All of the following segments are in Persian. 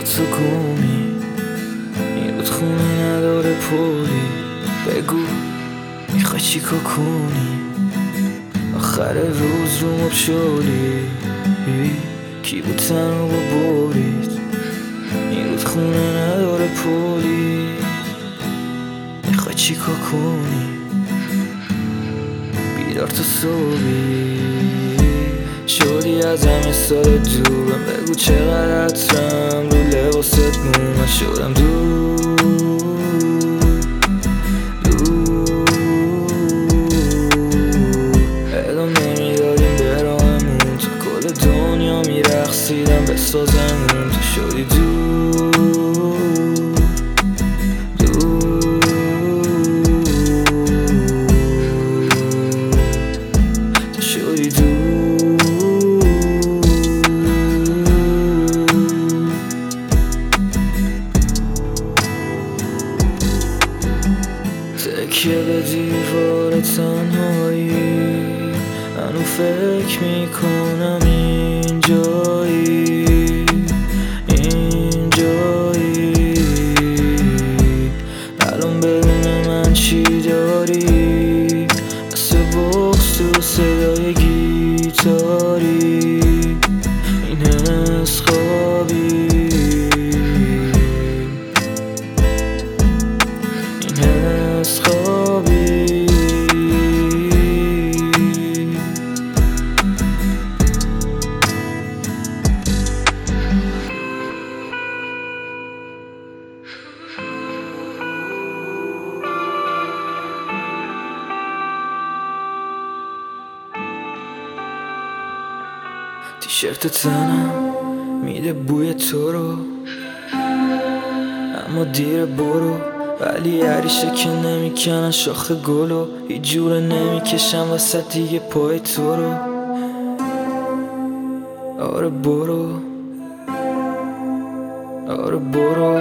تو گمی، این رودخونه نداره پولی. بگو میخوای چیکار کنی؟ آخر روز رو مب شدی، کی بود تنها برید؟ این رودخونه نداره پولی. میخوای چیکار کنی؟ بیدار تا صبحی شدی از همه سال دورم. بگو چقدر عطرم رو لباست مون. من شدم دور ادام نمیدادیم به راهمون، تو کل دنیا میرقصیدم بسازمون. تو شدی تکیه به دیوار تنهایی، منو فکر میکنم اینجایی، اینجایی. الان بدون من چی داری؟ مثل بغض تو صدای گیتاری. این حس خوابی، این حس خوابی. تیشرت تنم میده بوی تو رو، اما دیر برو. ولی عریشه که نمیکنن شاخ گلو، هیچ جوره نمیکشم وسط دیگه پای تو رو. آره برو، آره برو.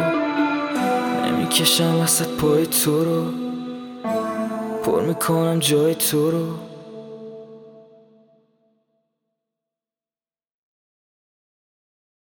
نمیکشم وسط پای تو رو، پر میکنم جای تو رو.